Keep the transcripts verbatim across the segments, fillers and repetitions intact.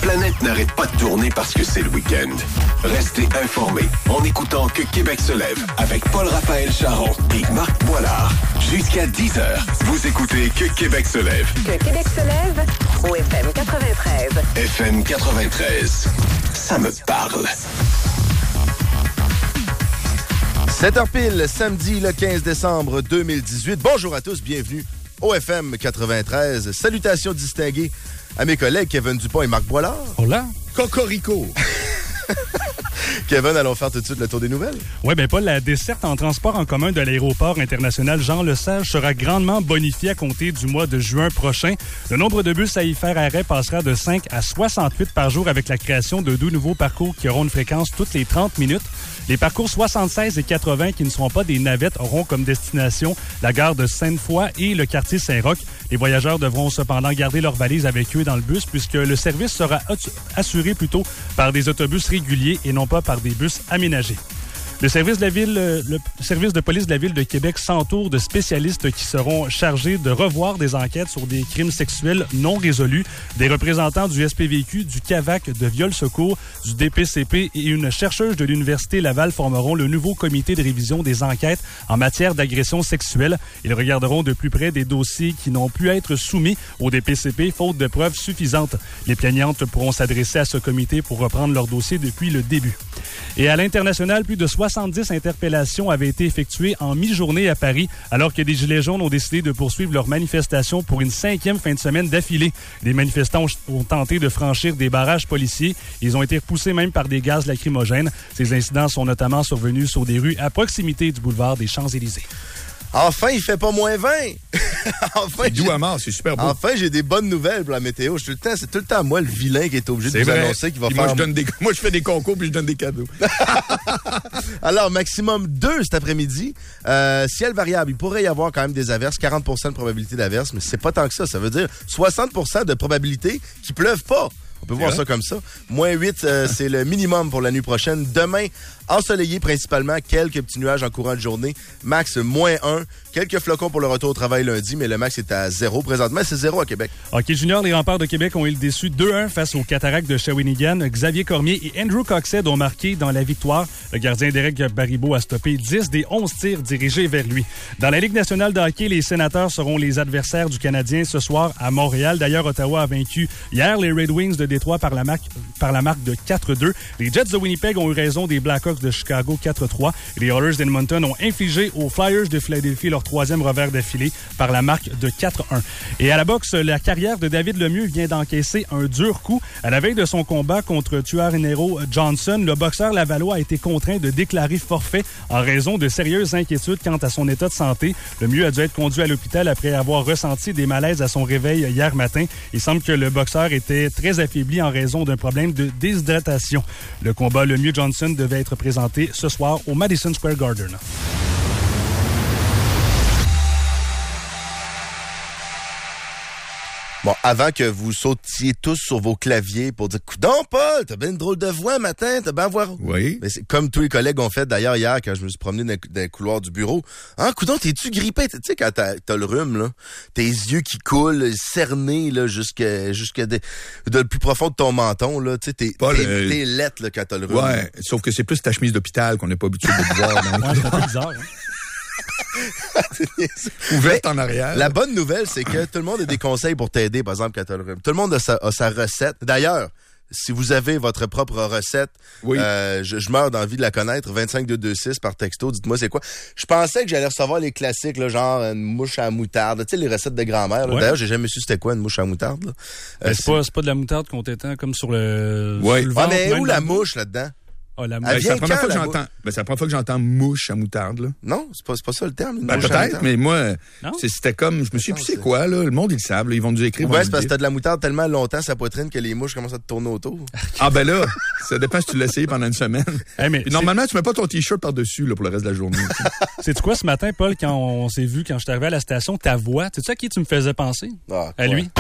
planète n'arrête pas de tourner parce que c'est le week-end. Restez informés en écoutant Que Québec se lève avec Paul-Raphaël Charon et Marc Boilard. Jusqu'à dix heures, vous écoutez Que Québec se lève. Que Québec se lève au F M quatre-vingt-treize. F M quatre-vingt-treize, ça me parle. sept heures pile, samedi le quinze décembre deux mille dix-huit. Bonjour à tous, bienvenue au F M quatre-vingt-treize. Salutations distinguées à mes collègues Kevin Dupont et Marc Boilard. Hola. Cocorico. Kevin, allons faire tout de suite le tour des nouvelles. Oui, bien, Paul, la desserte en transport en commun de l'aéroport international Jean-Lesage sera grandement bonifiée à compter du mois de juin prochain. Le nombre de bus à y faire arrêt passera de cinq à soixante-huit par jour avec la création de deux nouveaux parcours qui auront une fréquence toutes les trente minutes. Les parcours soixante-seize et quatre-vingts, qui ne seront pas des navettes, auront comme destination la gare de Sainte-Foy et le quartier Saint-Roch. Les voyageurs devront cependant garder leurs valises avec eux dans le bus puisque le service sera assuré plutôt par des autobus réguliers et non pas par des bus aménagés. Le service de la ville, le service de police de la Ville de Québec s'entoure de spécialistes qui seront chargés de revoir des enquêtes sur des crimes sexuels non résolus. Des représentants du S P V Q, du C A V A C, de Viol Secours, du D P C P et une chercheuse de l'Université Laval formeront le nouveau comité de révision des enquêtes en matière d'agression sexuelle. Ils regarderont de plus près des dossiers qui n'ont pu être soumis au D P C P faute de preuves suffisantes. Les plaignantes pourront s'adresser à ce comité pour reprendre leur dossier depuis le début. Et à l'international, plus de soixante-dix interpellations avaient été effectuées en mi-journée à Paris, alors que des Gilets jaunes ont décidé de poursuivre leur manifestation pour une cinquième fin de semaine d'affilée. Les manifestants ont tenté de franchir des barrages policiers. Ils ont été repoussés même par des gaz lacrymogènes. Ces incidents sont notamment survenus sur des rues à proximité du boulevard des Champs-Élysées. Enfin, il fait pas moins vingt. Enfin, c'est doux à mort, c'est super beau. Enfin, j'ai des bonnes nouvelles pour la météo. Je suis tout le temps, c'est tout le temps moi le vilain qui est obligé c'est de vous vrai. annoncer qu'il va puis faire... Moi je, donne des, moi, je fais des concours puis je donne des cadeaux. Alors, maximum deux cet après-midi. Euh, ciel variable. Il pourrait y avoir quand même des averses. quarante pour cent de probabilité d'averses, mais c'est pas tant que ça. Ça veut dire soixante pour cent de probabilité qu'il pleuve pas. On peut c'est voir vrai? Ça comme ça. moins huit, euh, c'est le minimum pour la nuit prochaine. Demain, ensoleillé principalement, quelques petits nuages en courant de journée. Max, moins un. Quelques flocons pour le retour au travail lundi, mais le max est à zéro. Présentement, c'est zéro à Québec. OK, Junior, les Remparts de Québec ont eu le déçu deux un face aux Cataractes de Shawinigan. Xavier Cormier et Andrew Coxhead ont marqué dans la victoire. Le gardien Derek Baribeau a stoppé dix des onze tirs dirigés vers lui. Dans la Ligue nationale de hockey, les Sénateurs seront les adversaires du Canadien ce soir à Montréal. D'ailleurs, Ottawa a vaincu hier les Red Wings de Détroit par la marque, par la marque de quatre deux. Les Jets de Winnipeg ont eu raison des Blackhawks de Chicago quatre trois. Les Oilers d'Edmonton ont infligé aux Flyers de Philadelphie leur troisième revers d'affilée par la marque de quatre un. Et à la boxe, la carrière de David Lemieux vient d'encaisser un dur coup. À la veille de son combat contre Tuarnero Johnson, le boxeur lavallois a été contraint de déclarer forfait en raison de sérieuses inquiétudes quant à son état de santé. Lemieux a dû être conduit à l'hôpital après avoir ressenti des malaises à son réveil hier matin. Il semble que le boxeur était très affaibli en raison d'un problème de déshydratation. Le combat Lemieux-Johnson devait être présenté ce soir au Madison Square Garden. Bon, avant que vous sautiez tous sur vos claviers pour dire « Coudon, Paul, t'as bien une drôle de voix matin, t'as bien voir... » Oui. Mais c'est comme tous les collègues ont fait d'ailleurs hier quand je me suis promené dans, dans le couloir du bureau. « Ah, Coudon, t'es-tu grippé? » Tu sais, quand t'as, t'as le rhume, là, tes yeux qui coulent, cernés, là, jusqu'à, jusqu'à de, de le plus profond de ton menton, là, tu sais, t'es, Paul, t'es, euh... t'es lettre, là, quand t'as le rhume. Ouais, là. Sauf que c'est plus ta chemise d'hôpital qu'on n'est pas habitué de voir. Donc... Ouais, c'est un peu bizarre, hein? Ouverte en arrière. La bonne nouvelle, c'est que tout le monde a des conseils pour t'aider, par exemple, quand t'as le rhume. Tout le monde a sa, a sa recette. D'ailleurs, si vous avez votre propre recette, oui. euh, je, je meurs d'envie de la connaître. vingt-cinq deux deux six par texto, dites-moi c'est quoi. Je pensais que j'allais recevoir les classiques, là, genre une mouche à moutarde. Tu sais, les recettes de grand-mère. Ouais. D'ailleurs, j'ai jamais su c'était quoi une mouche à moutarde. Là. Euh, c'est, c'est, pas, c'est pas de la moutarde qu'on t'étend comme sur le, ouais. sur le ventre. Ah, mais où la dans... mouche là-dedans? Oh, la ben, c'est, la première fois que j'entends, ben, c'est la première fois que j'entends mouche à moutarde. Là. Non, c'est pas, c'est pas ça le terme. Ben, peut-être, mais moi, c'est, c'était comme, je me suis dit, c'est quoi, là? Le monde, ils le savent, là, ils vont nous écrire. Ouais, c'est parce que t'as de la moutarde tellement longtemps sa poitrine que les mouches commencent à te tourner autour. Ah, ben là, ça dépend si tu l'as essayé pendant une semaine. Hey, mais normalement, tu mets pas ton t-shirt par-dessus, là, pour le reste de la journée. C'est quoi ce matin, Paul, quand on s'est vu, quand je suis arrivé à la station, ta voix, tu sais à qui tu me faisais penser? Ah, à lui.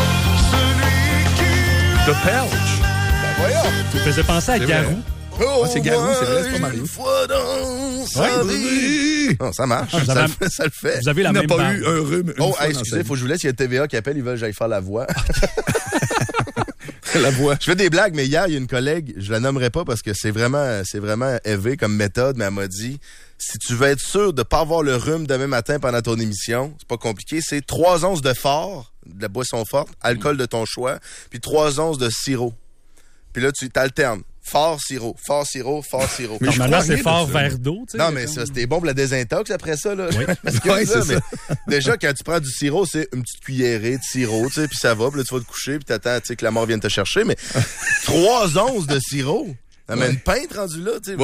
The Pelch. Ben voyons. Tu me faisais penser à c'est Garou. Vrai. Oh, ah, c'est Garou, c'est vrai, c'est pas Mario. Une fois dans sa vie. Non, ça marche. Ah, ça, avez, le fait, ça le fait. Vous avez la il même n'a pas barre. eu un rhume. Oh, hey, excusez, il faut que je vous laisse. Il y a T V A qui appelle, ils veulent que j'aille faire la voix. La voix. Je fais des blagues, mais hier, il y a une collègue, je la nommerai pas parce que c'est vraiment, c'est vraiment élevé comme méthode, mais elle m'a dit, si tu veux être sûr de pas avoir le rhume demain matin pendant ton émission, c'est pas compliqué, c'est trois onces de fort, de la boisson forte, alcool de ton choix, puis trois onces de sirop. Puis là, tu t'alternes. Fort sirop, fort sirop, fort sirop. Mais normalement, c'est fort verre d'eau. Tu sais, non, mais ça, c'était bon pour la désintox après ça. Là. Oui, Parce que ouais, ça, c'est mais ça. déjà, quand tu prends du sirop, c'est une petite cuillerée de sirop, tu sais, puis ça va, puis là, tu vas te coucher, puis t'attends tu sais, que la mort vienne te chercher. Mais trois onces de sirop, ça met ouais. une pinte rendue là, tu sais. Ouais.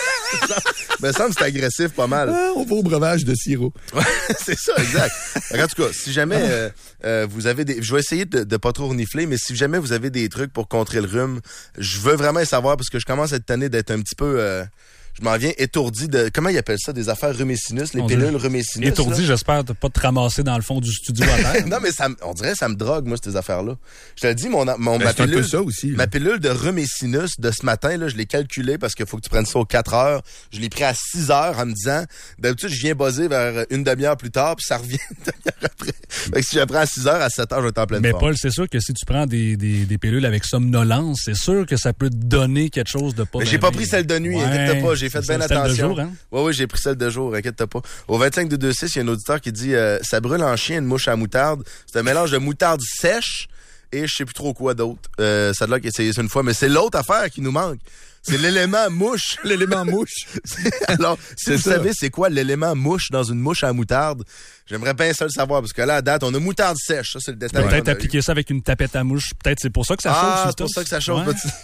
Il me semble que c'est agressif pas mal. Ah, on va au breuvage de sirop. Ouais, c'est ça, exact. En tout cas, si jamais euh, euh, vous avez des... Je vais essayer de, de pas trop renifler, mais si jamais vous avez des trucs pour contrer le rhume, je veux vraiment savoir parce que je commence à être tanné d'être un petit peu... Euh, je m'en viens étourdi de... Comment ils appellent ça? Des affaires rhume et sinus, les on pilules rhume et sinus. Étourdi, là. j'espère de pas te ramasser dans le fond du studio à terre. Non, mais ça, on dirait que ça me drogue, moi, ces affaires-là. Je te le dis, mon, mon, Ben, ma c'est un pilule... peu ça aussi. Là. Ma pilule de rhume et sinus de ce matin, là, je l'ai calculée parce qu'il faut que tu prennes ça aux quatre heures. Je l'ai pris à six heures en me disant, d'habitude, je viens buzzer vers une demi-heure plus tard, puis ça revient une demi-heure après. Fait que si je prends à six heures, à sept heures, je vais être en pleine Mais forme. Paul, c'est sûr que si tu prends des, des, des pilules avec somnolence, c'est sûr que ça peut te donner quelque chose de pas... Mais j'ai bien pas pris celle de nuit, ouais, inquiète-toi pas, j'ai fait bien celle attention. de jour, hein? Oui, oui, j'ai pris celle de jour, inquiète-toi pas. Au vingt-cinq deux deux six, il y a un auditeur qui dit euh, ça brûle en chien une mouche à moutarde. C'est un mélange de moutarde sèche et je sais plus trop quoi d'autre. Euh, ça a l'air qu'il a essayé ça une fois, mais c'est l'autre affaire qui nous manque. C'est l'élément mouche. L'élément mouche. Alors, si C'est vous ça. savez c'est quoi l'élément mouche dans une mouche à moutarde, j'aimerais bien ça le savoir, parce que là, à date, on a moutarde sèche. Ça, c'est le détail. Peut-être qu'on a eu. appliquer ça avec une tapette à mouche. Peut-être c'est pour ça que ça chauffe. Ah, sur le c'est pour toast. ça que ça chauffe. Ouais. petit-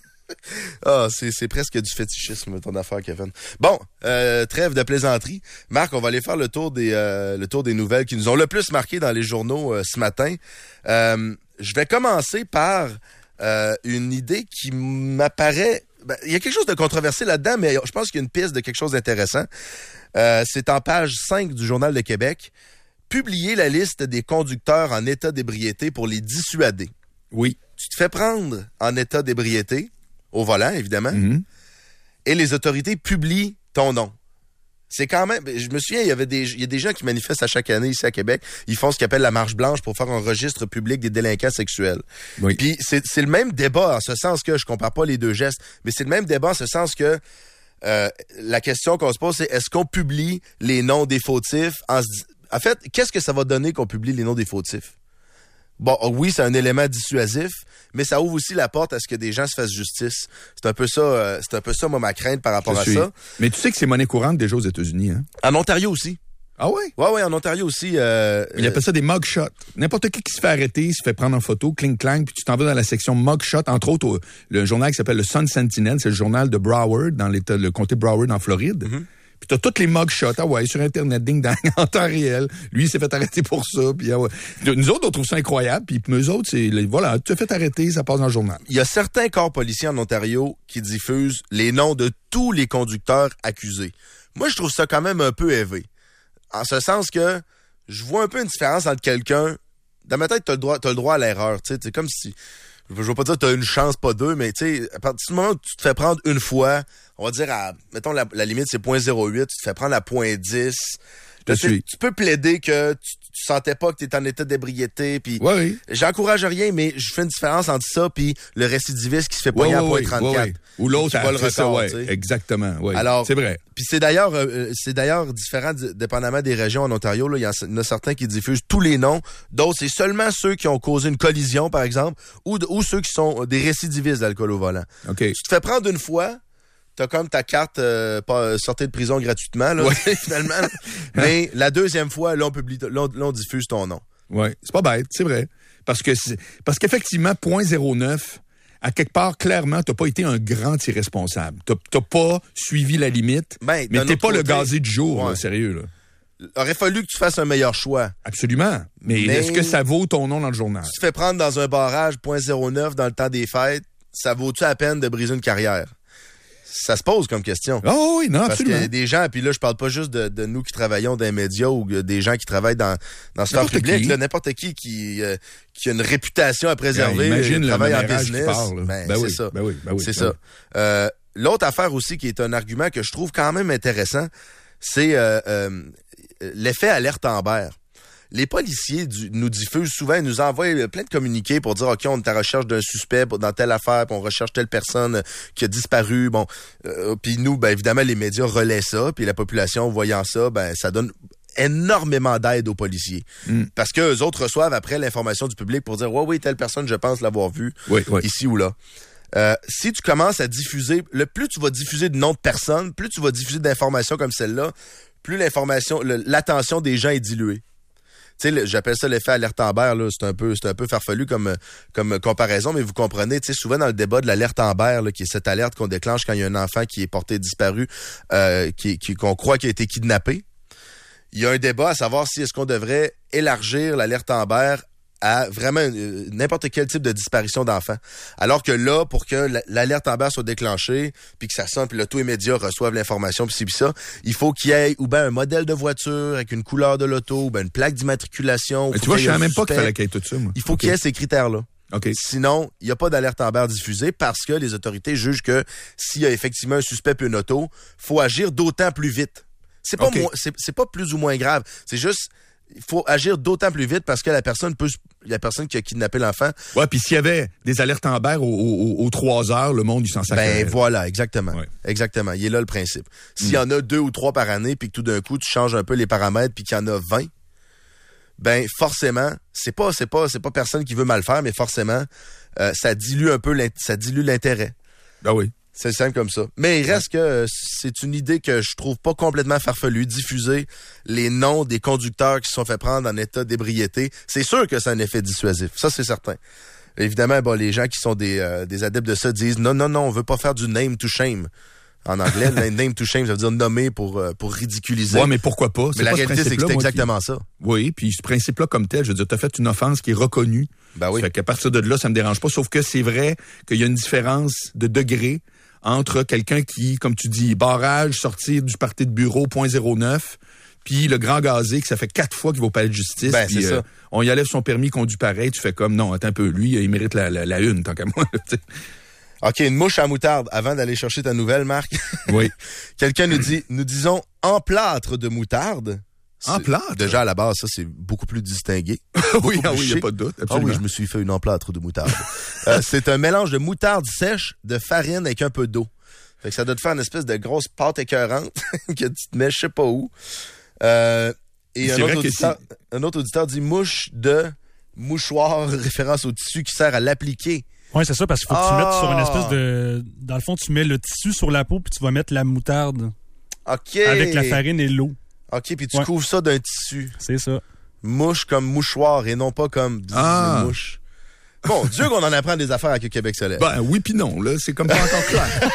Ah, c'est, c'est presque du fétichisme, ton affaire, Kevin. Bon, euh, trêve de plaisanterie. Marc, on va aller faire le tour des, euh, le tour des nouvelles qui nous ont le plus marqué dans les journaux euh, ce matin. Euh, je vais commencer par euh, une idée qui m'apparaît... Ben, il y a quelque chose de controversé là-dedans, mais je pense qu'il y a une piste de quelque chose d'intéressant. Euh, c'est en page cinq du Journal de Québec. Publier la liste des conducteurs en état d'ébriété pour les dissuader. Oui. Tu te fais prendre en état d'ébriété, au volant, évidemment, Mm-hmm. et les autorités publient ton nom. C'est quand même... Je me souviens, il y avait des, il y a des gens qui manifestent à chaque année ici à Québec. Ils font ce qu'ils appellent la marche blanche pour faire un registre public des délinquants sexuels. Oui. Puis c'est, c'est le même débat en ce sens que, je compare pas les deux gestes, mais c'est le même débat en ce sens que euh, la question qu'on se pose, c'est est-ce qu'on publie les noms des fautifs? En, se di- en fait, qu'est-ce que ça va donner qu'on publie les noms des fautifs? Bon, oui, c'est un élément dissuasif, mais ça ouvre aussi la porte à ce que des gens se fassent justice. C'est un peu ça, euh, c'est un peu ça, moi, ma crainte par rapport Je à suis. ça. Mais tu sais que c'est monnaie courante déjà aux États-Unis, hein? En Ontario aussi. Ah ouais? Ouais, ouais, en Ontario aussi. Euh, Il appelle ça des mugshots. N'importe qui qui se fait arrêter, se fait prendre en photo, cling-clang, puis tu t'en vas dans la section mugshot. Entre autres, au- le journal qui s'appelle le Sun Sentinel, c'est le journal de Broward, dans l'État, le comté de Broward, en Floride. Mm-hmm. Puis t'as toutes les mugshots, ah ouais, sur Internet, ding-dang, en temps réel. Lui, il s'est fait arrêter pour ça, puis ah ouais. Nous autres, on trouve ça incroyable, puis eux autres, c'est, les- voilà, tu t'es fait arrêter, ça passe dans le journal. Il y a certains corps policiers en Ontario qui diffusent les noms de tous les conducteurs accusés. Moi, je trouve ça quand même un peu élevé. En ce sens que je vois un peu une différence entre quelqu'un... Dans ma tête, t'as le droit, t'as le droit à l'erreur. Tu sais, c'est comme si... Je veux pas dire que t'as une chance, pas deux, mais tu sais, à partir du moment où tu te fais prendre une fois, on va dire à... Mettons, la, la limite, c'est zéro virgule zéro huit, tu te fais prendre à zéro virgule dix... Je Tu sais, suis. tu peux plaider que tu, tu sentais pas que tu étais en état d'ébriété, puis Ouais, oui. j'encourage rien, mais je fais une différence entre ça puis le récidiviste qui se fait Ouais, pogner à ouais, point ouais, trente-quatre. ouais, ouais. Ou l'autre, Qui bat le c'est ça, record, ouais, tu sais. exactement, ouais. Alors, c'est vrai. Puis c'est d'ailleurs, euh, c'est d'ailleurs différent d- dépendamment des régions en Ontario. Là, il y en a- il y en a certains qui diffusent tous les noms, d'autres c'est seulement ceux qui ont causé une collision, par exemple, ou, de- ou ceux qui sont des récidivistes d'alcool au volant. OK. Tu te fais prendre une fois. T'as comme ta carte euh, pas, sortie de prison gratuitement, là, Ouais. finalement. Mais la deuxième fois, là, on publie, là, on, là, on diffuse ton nom. Ouais, c'est pas bête, c'est vrai. Parce que c'est, parce qu'effectivement, zéro virgule zéro neuf, à quelque part, clairement, t'as pas été un grand irresponsable. T'as, t'as pas suivi la limite, Ben, mais d'un t'es autre pas le côté, gazé du jour, ouais. là, sérieux, là. Aurait fallu que tu fasses un meilleur choix. Absolument. Mais, Mais- est-ce que ça vaut ton nom dans le journal? Tu te fais prendre dans un barrage zéro virgule zéro neuf dans le temps des fêtes, ça vaut-tu la peine de briser une carrière? Ça se pose comme question. Oh oui, non, Parce absolument. qu'il y a des gens, puis là, je parle pas juste de, de nous qui travaillons dans les médias ou des gens qui travaillent dans, dans ce sphère N'importe public, qui. là, n'importe qui qui, euh, qui a une réputation à préserver, Ben, imagine euh, le travaille en ménage qui business. part, là. ben, Ben c'est oui, ça. ben oui, ben oui, c'est ben ça. Euh, l'autre affaire aussi qui est un argument que je trouve quand même intéressant, c'est euh, euh, l'effet alerte Amber. les policiers du, nous diffusent souvent, ils nous envoient plein de communiqués pour dire, OK, on est à la recherche d'un suspect dans telle affaire, puis on recherche telle personne qui a disparu. Bon, euh, puis nous, ben évidemment, les médias relaient ça, puis la population, voyant ça, ben ça donne énormément d'aide aux policiers. Mm. Parce que eux autres reçoivent après l'information du public pour dire, ouais, oui, telle personne, je pense l'avoir vue, oui, oui. ici ou là. Euh, si tu commences à diffuser, le plus tu vas diffuser de noms de personnes, plus tu vas diffuser d'informations comme celle-là, plus l'information, le, l'attention des gens est diluée. Tu sais, j'appelle ça l'effet alerte Amber, là, c'est un peu, c'est un peu farfelu comme, comme comparaison, mais vous comprenez, tu sais, souvent dans le débat de l'alerte Amber, là, qui est cette alerte qu'on déclenche quand il y a un enfant qui est porté disparu, euh, qui, qui, qu'on croit qu'il a été kidnappé. Il y a un débat à savoir si est-ce qu'on devrait élargir l'alerte Amber à vraiment euh, n'importe quel type de disparition d'enfants. Alors que là, pour que l'alerte Amber soit déclenchée, puis que ça sonne, puis là, tous les médias reçoivent l'information, puis c'est puis ça, il faut qu'il y ait ou bien un modèle de voiture avec une couleur de l'auto, ou bien une plaque d'immatriculation. Mais tu vois, je savais même pas qu'il fallait qu'il y ait tout ça, moi. Il faut okay. qu'il y ait ces critères-là. Okay. Sinon, il n'y a pas d'alerte Amber diffusée parce que les autorités jugent que s'il y a effectivement un suspect puis une auto, faut agir d'autant plus vite. C'est pas, okay. moins, c'est, c'est pas plus ou moins grave. C'est juste... Il faut agir d'autant plus vite parce que la personne peut, la personne qui a kidnappé l'enfant. Ouais, puis s'il y avait des alertes Amber aux, aux, aux trois heures, le monde, il s'en sacrait. Ben voilà, exactement. Ouais. Exactement. Il est là le principe. S'il mm. y en a deux ou trois par année, puis que tout d'un coup, tu changes un peu les paramètres, puis qu'il y en a vingt, ben forcément, c'est pas, c'est pas, c'est pas personne qui veut mal faire, mais forcément, euh, ça dilue un peu, ça dilue l'intérêt. Ben oui. C'est simple comme ça. Mais il reste que euh, c'est une idée que je trouve pas complètement farfelue. Diffuser les noms des conducteurs qui se sont fait prendre en état d'ébriété, c'est sûr que c'est un effet dissuasif. Ça, c'est certain. Évidemment, bon, les gens qui sont des, euh, des adeptes de ça disent non, non, non, on veut pas faire du name to shame. En anglais, name to shame, ça veut dire nommer pour, euh, pour ridiculiser. Ouais, mais pourquoi pas? C'est mais pas la réalité, c'est que c'est exactement qui... ça. Oui, puis ce principe-là comme tel, je veux dire, t'as fait une offense qui est reconnue. Ben oui. Fait qu'à partir de là, ça me dérange pas, sauf que c'est vrai qu'il y a une différence de degré entre quelqu'un qui, comme tu dis, barrage, sortir du party de bureau, point zéro neuf, puis le grand gazé, que ça fait quatre fois qu'il va au palais de justice, ben, puis euh, on y enlève son permis, conduit pareil, tu fais comme, non, attends un peu, lui, il mérite la, la, la une, tant qu'à moi. OK, une mouche à moutarde, avant d'aller chercher ta nouvelle, Marc. Oui. Quelqu'un nous dit, nous disons emplâtre de moutarde. Emplâtre? Déjà, à la base, ça, c'est beaucoup plus distingué. oui, beaucoup ah plus oui, il n'y a pas de doute. Ah Absolument. oui, je me suis fait une emplâtre de moutarde. euh, c'est un mélange de moutarde sèche, de farine avec un peu d'eau. Fait que ça doit te faire une espèce de grosse pâte écœurante que tu te mets je sais pas où. Euh, et un autre, auditeur, un autre auditeur dit mouche de mouchoir, référence au tissu qui sert à l'appliquer. Oui, c'est ça, parce qu'il faut que ah! tu mettes sur une espèce de... Dans le fond, tu mets le tissu sur la peau, puis tu vas mettre la moutarde. OK. Avec la farine et l'eau. OK, puis tu ouais. couvres ça d'un tissu. C'est ça. Mouche comme mouchoir et non pas comme ah. mouche. Bon, Dieu qu'on en apprend des affaires avec le Québec Soleil. Ben oui puis non, là, c'est comme pas encore clair.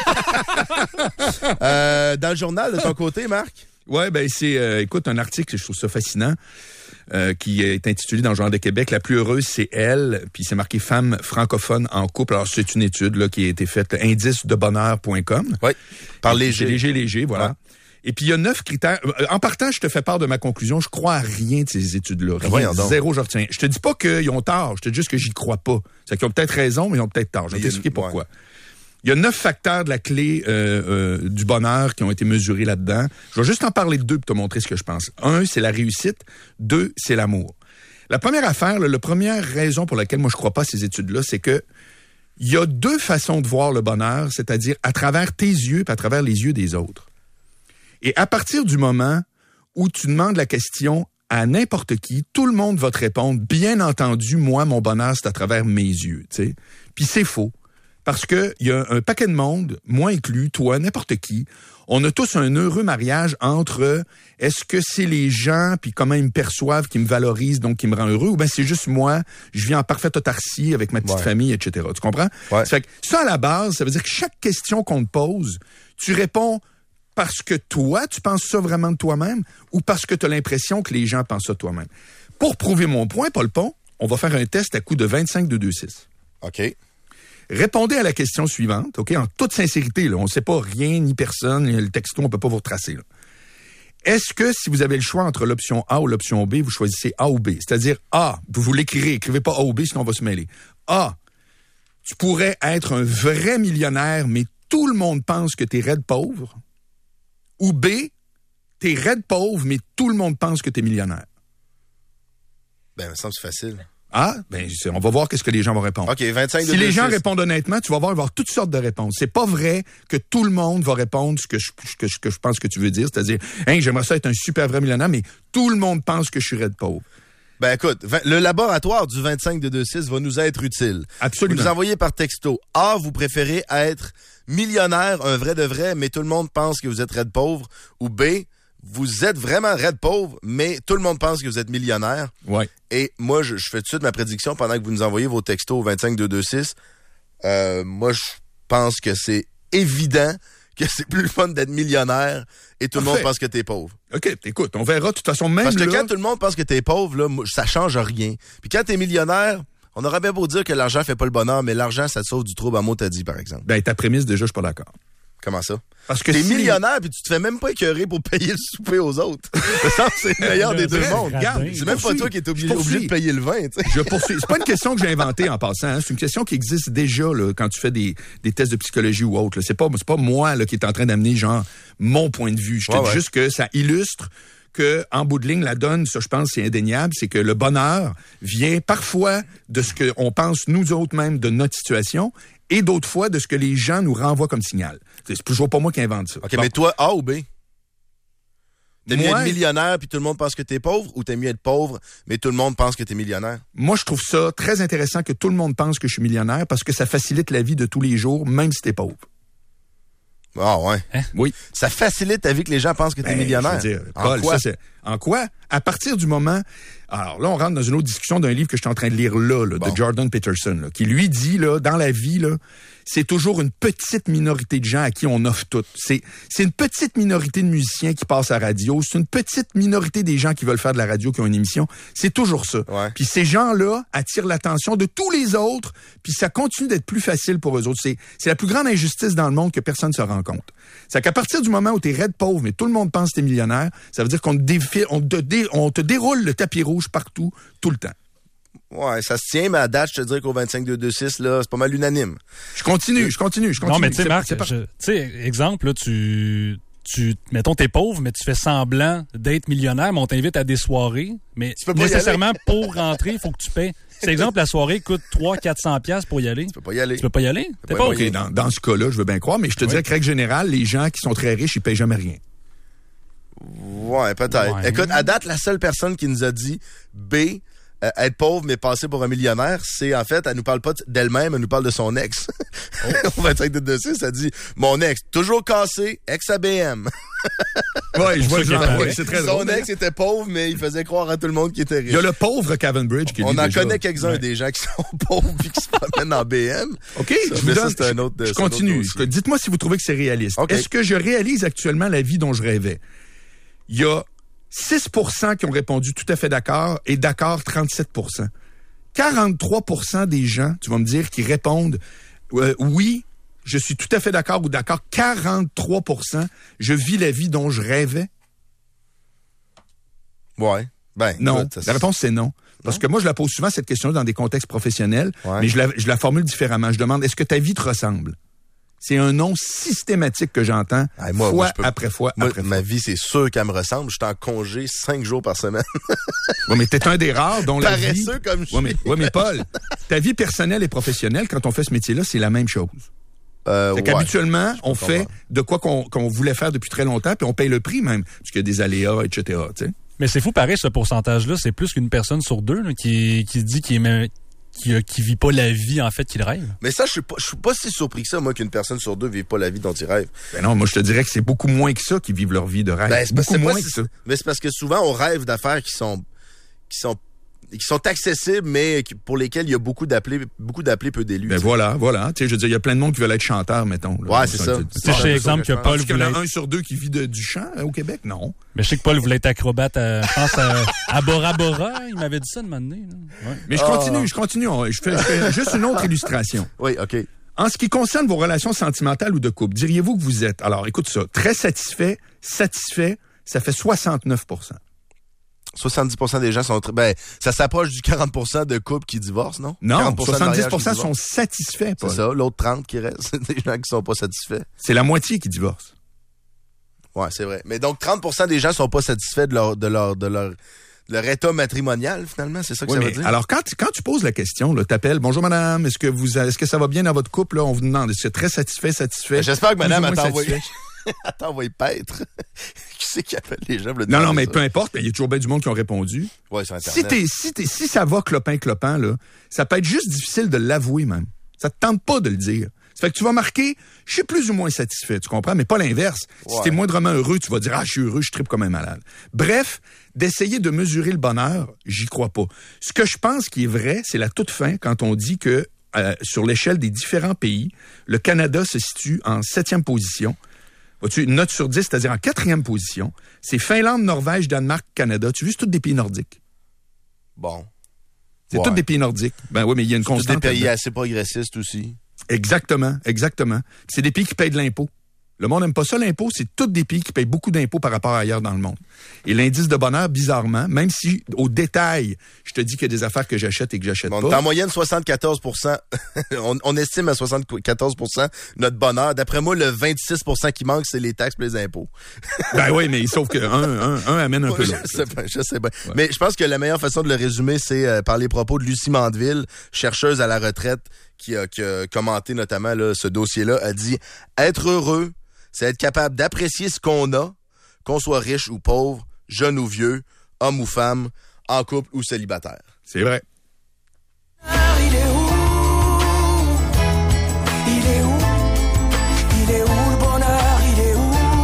euh, dans le journal, de ton côté, Marc? Ouais, ben c'est, euh, écoute, un article, je trouve ça fascinant, euh, qui est intitulé dans le Journal de Québec, La plus heureuse, c'est elle, puis c'est marqué femme francophone en couple. Alors, c'est une étude là qui a été faite, indice de bonheur point com. Oui, par léger. Léger, léger, voilà. Ouais. Et puis, il y a neuf critères. En partant, je te fais part de ma conclusion. Je crois à rien de ces études-là. Rien, zéro, je retiens. Je te dis pas qu'ils ont tort. Je te dis juste que j'y crois pas. C'est qu'ils ont peut-être raison, mais ils ont peut-être tort. Je vais t'expliquer pourquoi. Ouais. Il y a neuf facteurs de la clé euh, euh, du bonheur qui ont été mesurés là-dedans. Je vais juste en parler de deux pour te montrer ce que je pense. Un, c'est la réussite. Deux, c'est l'amour. La première affaire, là, la première raison pour laquelle moi je crois pas à ces études-là, c'est que il y a deux façons de voir le bonheur, c'est-à-dire à travers tes yeux et à travers les yeux des autres. Et à partir du moment où tu demandes la question à n'importe qui, tout le monde va te répondre, bien entendu, moi, mon bonheur, c'est à travers mes yeux, tu sais. Puis c'est faux. Parce que il y a un paquet de monde, moi inclus, toi, n'importe qui, on a tous un heureux mariage entre est-ce que c'est les gens, puis comment ils me perçoivent, qui me valorisent, donc qui me rend heureux, ou bien c'est juste moi, je vis en parfaite autarcie avec ma petite ouais. famille, et cetera. Tu comprends? Ouais. Ça fait que ça, à la base, ça veut dire que chaque question qu'on te pose, tu réponds parce que toi, tu penses ça vraiment de toi-même ou parce que tu as l'impression que les gens pensent ça de toi-même. Pour prouver mon point, Paul Pont, on va faire un test à coup de vingt-cinq deux deux six. OK. Répondez à la question suivante, OK, en toute sincérité, là, on ne sait pas rien, ni personne, le texto, on ne peut pas vous retracer. Là. Est-ce que si vous avez le choix entre l'option A ou l'option B, vous choisissez A ou B? C'est-à-dire A, vous vous l'écrivez, écrivez pas A ou B, sinon on va se mêler. A, tu pourrais être un vrai millionnaire, mais tout le monde pense que tu es raide pauvre. Ou B, t'es raide pauvre, mais tout le monde pense que t'es millionnaire. Ben, ça me semble facile. Ah, ben, on va voir qu'est-ce que les gens vont répondre. OK, vingt-cinq de Si les gens six. répondent honnêtement, tu vas voir, il va y avoir toutes sortes de réponses. C'est pas vrai que tout le monde va répondre ce que je, que, je- que je pense que tu veux dire. C'est-à-dire, hein, j'aimerais ça être un super vrai millionnaire, mais tout le monde pense que je suis raide pauvre. Ben écoute, vingt le laboratoire du vingt-cinq de deux six va nous être utile. Absolument. Vous nous envoyez par texto. A, vous préférez être millionnaire, un vrai de vrai, mais tout le monde pense que vous êtes raide pauvre. Ou B, vous êtes vraiment raide pauvre, mais tout le monde pense que vous êtes millionnaire. Ouais. Et moi, je, je fais tout de suite ma prédiction pendant que vous nous envoyez vos textos au vingt-cinq deux deux six. Euh, moi, je pense que c'est évident que c'est plus le fun d'être millionnaire et tout le monde Parfait. pense que t'es pauvre. OK, écoute, on verra. De toute façon, même Parce que là... quand tout le monde pense que t'es pauvre, là, moi, ça change rien. Puis quand t'es millionnaire, on aurait bien beau dire que l'argent fait pas le bonheur, mais l'argent, ça te sauve du trouble, à mot t'as dit, par exemple. Ben, ta prémisse, déjà, je suis pas d'accord. Comment ça? Parce que T'es si- millionnaire puis tu te fais même pas écœurer pour payer le souper aux autres. Ça, c'est le meilleur des deux Bref, mondes. regarde, C'est même pas poursuis. toi qui es obligé, Je poursuis. obligé de payer le vin, tu sais. Je poursuis. C'est pas une question que j'ai inventée en passant. Hein. C'est une question qui existe déjà là, quand tu fais des, des tests de psychologie ou autre. là. C'est pas, c'est pas moi là, qui est en train d'amener genre mon point de vue. Je te Ouais, dis ouais. juste que ça illustre que en bout de ligne, la donne, ça je pense c'est indéniable, c'est que le bonheur vient parfois de ce qu'on pense nous autres même de notre situation et d'autres fois de ce que les gens nous renvoient comme signal. C'est toujours pas moi qui invente ça. OK, Bon. mais toi, A ou B? T'es mieux Moi- être millionnaire puis tout le monde pense que t'es pauvre ou t'es mieux être pauvre mais tout le monde pense que t'es millionnaire? Moi, je trouve ça très intéressant que tout le monde pense que je suis millionnaire parce que ça facilite la vie de tous les jours, même si t'es pauvre. Ah ouais. Oui. Ça facilite ta vie que les gens pensent que t'es Ben, millionnaire. je veux dire, En Paul, quoi? ça, c'est- en quoi? À partir du moment... Alors là, on rentre dans une autre discussion d'un livre que je suis en train de lire là, là Bon. de Jordan Peterson, là, qui lui dit, là, dans la vie, là, c'est toujours une petite minorité de gens à qui on offre tout. C'est, c'est une petite minorité de musiciens qui passent à la radio. C'est une petite minorité des gens qui veulent faire de la radio, qui ont une émission. C'est toujours ça. Ouais. Puis ces gens-là attirent l'attention de tous les autres, puis ça continue d'être plus facile pour eux autres. C'est, c'est la plus grande injustice dans le monde que personne ne se rend compte. C'est qu'à partir du moment où t'es raide pauvre, mais tout le monde pense que t'es millionnaire, ça veut dire qu'on te, défile, on te, dé, on te déroule le tapis rouge partout, tout le temps. Ouais, ça se tient, mais à date, je te dirais qu'au vingt-cinq deux deux six, là, c'est pas mal unanime. Je continue, je continue, je continue. Non, mais tu sais, C'est- Marc, c'est pas- je- tu sais, exemple, là, tu, tu, mettons, t'es pauvre, mais tu fais semblant d'être millionnaire, mais on t'invite à des soirées, mais peux pas y nécessairement, pour rentrer, il faut que tu paies. C'est exemple, la soirée coûte trois cents à quatre cents piastres pour y aller. Tu peux pas y aller. Tu peux pas y aller? T'es pas pas y OK. aller. OK, dans, dans ce cas-là, je veux bien croire, mais je te dirais que, règle générale, les gens qui sont très riches, ils payent jamais rien. Ouais, peut-être. Ouais. Écoute, à date, la seule personne qui nous a dit B, euh, être pauvre mais passer pour un millionnaire, c'est en fait, elle nous parle pas d'elle-même, elle nous parle de son ex. Au vingt-cinq deux deux six, elle dit mon ex, toujours cassé, ex A B M. Ouais, je vois le ça genre. qu'il Ouais, paraît. c'est très Son drôle. ex était pauvre, mais il faisait croire à tout le monde qu'il était riche. Il y a le pauvre Kevin Bridge qui On dit en déjà- connaît quelques-uns Ouais. des gens qui sont pauvres puis qui se promènent en B M. OK, Ça, je vous mais ça, donne, c'est un autre- je, c'est je un autre continue. dossier. Je- Dites-moi si vous trouvez que c'est réaliste. OK. Est-ce que je réalise actuellement la vie dont je rêvais? Il y a six pour cent qui ont répondu tout à fait d'accord et d'accord trente-sept pour cent. quarante-trois pour cent des gens, tu vas me dire, qui répondent euh, oui, je suis tout à fait d'accord ou d'accord. quarante-trois pour cent, je vis la vie dont je rêvais. Ouais. Ben, Non. écoute, ça, La réponse, c'est non. Parce que moi, je la pose souvent, cette question dans des contextes professionnels, Ouais. mais je la, je la formule différemment. Je demande, est-ce que ta vie te ressemble? C'est un non systématique que j'entends, Ah, moi, fois moi, je peux- après fois Moi, après ma fois. vie, c'est sûr qu'elle me ressemble. Je suis en congé cinq jours par semaine. Ouais, mais t'es un des rares dont la vie... Paresseux comme je Ouais, mais, suis. ouais, mais Paul, ta vie personnelle et professionnelle, quand on fait ce métier-là, c'est la même chose. Euh, C'est ouais. qu'habituellement, on comprends. fait de quoi qu'on qu'on voulait faire depuis très longtemps, puis on paye le prix même, parce qu'il y a des aléas, et cetera. Tu sais. Mais c'est fou, pareil, ce pourcentage-là, c'est plus qu'une personne sur deux là, qui, qui se dit qu'il est même- qui, euh, qui vit pas la vie, en fait, qu'il rêve. Mais ça, je suis pas, je suis pas si surpris que ça, moi, qu'une personne sur deux vive pas la vie dont il rêve. Ben non, moi je te dirais que c'est beaucoup moins que ça qui vivent leur vie de rêve. Ben, c'est parce, beaucoup c'est pas moins si- que ça. mais c'est parce que souvent, on rêve d'affaires qui sont, qui sont, qui sont accessibles, mais qui- pour lesquelles il y a beaucoup d'appelés, beaucoup d'appelés, peu d'élus. Ben tu sais. voilà, voilà. Tu sais, je veux dire, il y a plein de monde qui veulent être chanteur, mettons. là. Ouais, c'est ça. Tu sais, je sais, exemple, que je pense. Paul Est-ce qu'il y en voulait a être- un sur deux qui vit de- du chant euh, au Québec? Non. Mais je sais que Paul voulait être acrobate, à, je pense, à, à Bora Bora. Il m'avait dit ça de moment donné. là. Ouais. Mais je Ah. continue, je continue. On- Je fais, je fais juste une autre illustration. Oui, OK. En ce qui concerne vos relations sentimentales ou de couple, diriez-vous que vous êtes, alors écoute ça, très satisfait, satisfait, ça fait soixante-neuf pour cent. soixante-dix pour cent des gens sont très, ben, ça s'approche du quarante pour cent de couples qui divorcent, non? Non, quarante pour cent de soixante-dix pour cent mariages qui sont divorcent. satisfaits, Paul. C'est ça. L'autre trente qui reste, c'est des gens qui sont pas satisfaits. C'est la moitié qui divorce. Ouais, c'est vrai. Mais donc, trente pour cent des gens sont pas satisfaits de leur, de leur, de leur, leur état matrimonial, finalement, c'est ça que oui, ça mais veut dire? Alors, quand, quand tu poses la question, tu t'appelles, bonjour madame, est-ce que vous, est-ce que ça va bien dans votre couple? Là, on vous demande, est-ce que très satisfait, satisfait? J'espère que madame a moins envoyé. Attends, envoyé paître. Qui c'est qui appelle les gens? Non, non, mais ça? Peu importe, il y a toujours bien du monde qui ont répondu. Ouais, sur Internet. Si, t'es, si, t'es, si ça va clopin-clopin, là, ça peut être juste difficile de l'avouer même. Ça te tente pas de le dire. Ça fait que tu vas marquer, je suis plus ou moins satisfait, tu comprends? Mais pas l'inverse. Ouais. Si t'es moindrement heureux, tu vas dire, ah, je suis heureux, je tripe comme un malade. Bref, d'essayer de mesurer le bonheur, j'y crois pas. Ce que je pense qui est vrai, c'est la toute fin quand on dit que, euh, sur l'échelle des différents pays, le Canada se situe en septième position. Vois-tu, une note sur dix, c'est-à-dire en quatrième position. C'est Finlande, Norvège, Danemark, Canada. Tu vois, c'est tous des pays nordiques. Bon. C'est ouais. tous des pays nordiques. Ben oui, mais il y a une constante. C'est tous des pays assez progressistes aussi. Exactement, exactement. C'est des pays qui payent de l'impôt. Le monde n'aime pas ça, l'impôt. C'est tous des pays qui payent beaucoup d'impôts par rapport à ailleurs dans le monde. Et l'indice de bonheur, bizarrement, même si au détail, je te dis qu'il y a des affaires que j'achète et que j'achète bon, pas. En moyenne, soixante-quatorze pour cent. on, on estime à soixante-quatorze pour cent notre bonheur. D'après moi, le vingt-six pour cent qui manque, c'est les taxes et les impôts. Ben oui, mais sauf qu'un un, un amène un ouais, peu je l'autre. Sais pas, je sais pas. Ouais. Mais je pense que la meilleure façon de le résumer, c'est euh, par les propos de Lucie Mandeville, chercheuse à la retraite, qui a, qui a commenté notamment là, ce dossier-là, a dit « Être heureux, c'est être capable d'apprécier ce qu'on a, qu'on soit riche ou pauvre, jeune ou vieux, homme ou femme, en couple ou célibataire. » C'est vrai. Il est où? Il est où? Il est où le bonheur? Il est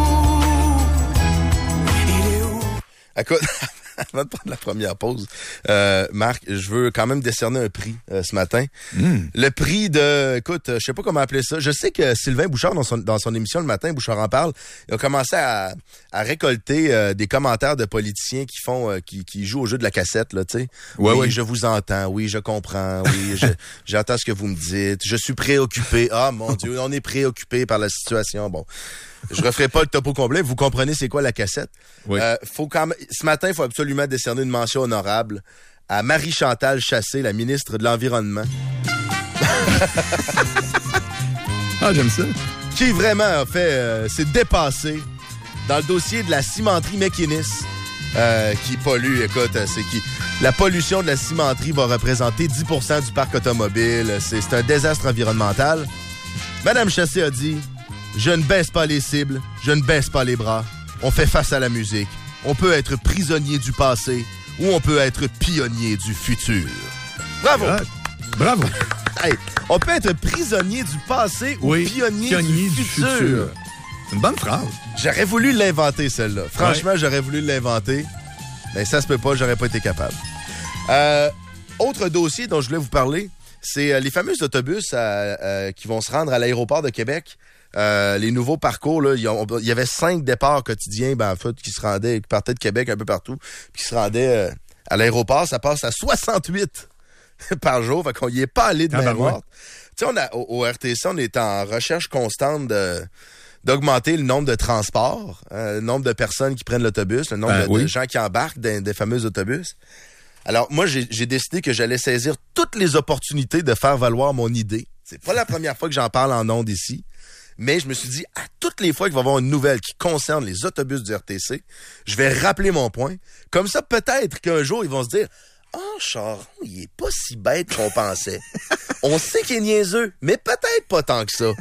où? Il est où? Écoute, avant de prendre la première pause, euh, Marc, je veux quand même décerner un prix euh, ce matin. Mm. Le prix de, écoute, je sais pas comment appeler ça. Je sais que Sylvain Bouchard, dans son, dans son émission le matin, Bouchard en parle, il a commencé à, à récolter euh, des commentaires de politiciens qui font, euh, qui, qui jouent au jeu de la cassette, là, tu sais. Ouais, oui, ouais. Je vous entends. Oui, je comprends. Oui, je, j'entends ce que vous me dites. Je suis préoccupé. Ah, mon Dieu, on est préoccupé par la situation. Bon. Je referai pas le topo complet. Vous comprenez c'est quoi la cassette? Oui. Euh, faut quand même, ce matin, il faut absolument décerner une mention honorable à Marie-Chantal Chassé, la ministre de l'Environnement. Ah, j'aime ça. Qui vraiment a fait, euh, s'est dépassé dans le dossier de la cimenterie McInnis, euh, qui pollue, écoute, c'est qui, la pollution de la cimenterie va représenter dix pour cent du parc automobile. C'est, c'est un désastre environnemental. Madame Chassé a dit: je ne baisse pas les cibles, je ne baisse pas les bras. On fait face à la musique. On peut être prisonnier du passé ou on peut être pionnier du futur. Bravo! Ah, bravo! Hey, on peut être prisonnier du passé ou oui, pionnier, pionnier du, du futur. futur. C'est une bonne phrase. J'aurais voulu l'inventer, celle-là. Franchement, ouais. j'aurais voulu l'inventer. Mais ça se peut pas, j'aurais pas été capable. Euh, autre dossier dont je voulais vous parler, c'est euh, les fameux autobus euh, euh, qui vont se rendre à l'aéroport de Québec. Euh, les nouveaux parcours, là, il y, y avait cinq départs quotidiens, ben, en fait, qui se rendaient, qui partaient de Québec un peu partout, puis qui se rendaient euh, à l'aéroport. Ça passe à soixante-huit par jour, fait qu'on y est pas allé de ah, main ben morte. Tu sais, on a, au, au R T C, on est en recherche constante de, d'augmenter le nombre de transports, euh, le nombre de personnes qui prennent l'autobus, le nombre ben, de, oui. de gens qui embarquent dans des fameux autobus. Alors, moi, j'ai, j'ai décidé que j'allais saisir toutes les opportunités de faire valoir mon idée. C'est pas la première fois que j'en parle en ondes ici. Mais je me suis dit, à toutes les fois qu'il va y avoir une nouvelle qui concerne les autobus du R T C, je vais rappeler mon point. Comme ça, peut-être qu'un jour, ils vont se dire, « Ah, oh, Charon, il est pas si bête qu'on pensait. On sait qu'il est niaiseux, mais peut-être pas tant que ça. »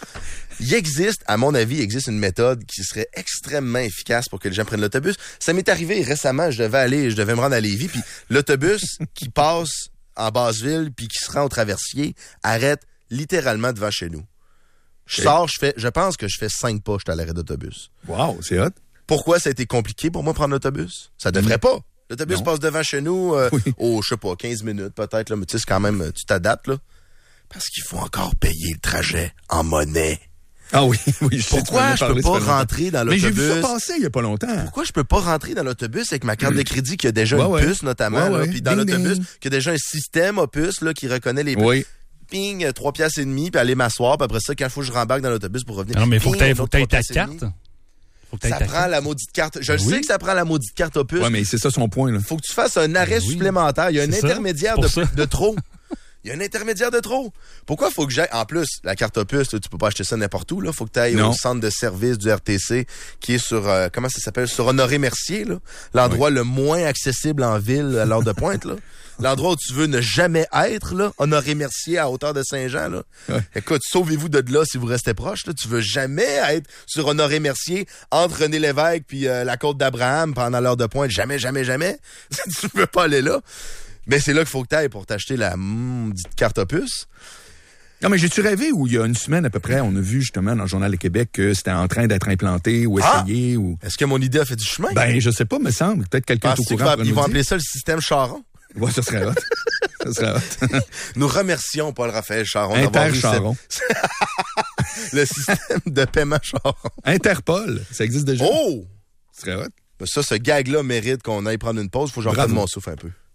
Il existe, à mon avis, il existe une méthode qui serait extrêmement efficace pour que les gens prennent l'autobus. Ça m'est arrivé récemment, je devais aller, je devais me rendre à Lévis, puis l'autobus qui passe en Basse-Ville puis qui se rend au Traversier arrête littéralement devant chez nous. Je sors, je fais, je pense que je fais cinq pas, je suis à l'arrêt d'autobus. Wow, c'est hot. Pourquoi ça a été compliqué pour moi de prendre l'autobus? Ça devrait mmh. pas. L'autobus non. passe devant chez nous, euh, oui. oh, je sais pas, quinze minutes peut-être, là, mais tu sais, c'est quand même, tu t'adaptes, là. Parce qu'il faut encore payer le trajet en monnaie. Ah oui, oui, je sais. Pourquoi je peux pas rentrer dans l'autobus? Mais j'ai vu ça passer il y a pas longtemps. Pourquoi je peux pas rentrer dans l'autobus avec ma carte mmh. de crédit qui a déjà ouais, une ouais. puce, notamment, ouais, là, ouais. puis dans ding, l'autobus, ding. qui a déjà un système à puce, là, qui reconnaît les oui. ping, trois piastres et demi, puis aller m'asseoir, puis après ça, quand il faut que je rembarque dans l'autobus pour revenir. Non, mais il faut que tu aies ta carte. Faut que ça prend carte. La maudite carte. Je oui. sais que ça prend la maudite carte au puce. Ouais, mais c'est ça son point, là. Faut que tu fasses un arrêt oui. supplémentaire. Il y a un c'est intermédiaire de, de trop. Il y a un intermédiaire de trop. Pourquoi faut que j'aille... En plus, la carte opus, là, tu peux pas acheter ça n'importe où. Là. Faut que tu ailles au centre de service du R T C qui est sur... Euh, comment ça s'appelle? Sur Honoré-Mercier. Là. L'endroit oui. le moins accessible en ville à l'heure de pointe. Là. L'endroit où tu veux ne jamais être. Là. Honoré-Mercier à hauteur de Saint-Jean. Là. Ouais. Écoute, sauvez-vous de là si vous restez proche. Là. Tu veux jamais être sur Honoré-Mercier entre René Lévesque puis euh, la côte d'Abraham pendant l'heure de pointe. Jamais, jamais, jamais. Tu veux pas aller là. Mais c'est là qu'il faut que tu ailles pour t'acheter la mm, dite carte opus. Non, mais j'ai-tu rêvé où il y a une semaine à peu près, on a vu justement dans le Journal de Québec que c'était en train d'être implanté ou essayé. Ah! Ou... Est-ce que mon idée a fait du chemin? Ben, je sais pas, me semble. Peut-être quelqu'un est au courant. Ils vont appeler ça le système Charon. Ouais, ça serait hot. ça serait hot. Nous remercions Paul-Raphaël Charon. Inter-Charon. Cette... le système de paiement Charon. Interpol, ça existe déjà. Oh! Ça serait hot. Ça, ce gag-là mérite qu'on aille prendre une pause. Faut que j'en prenne mon souffle un peu.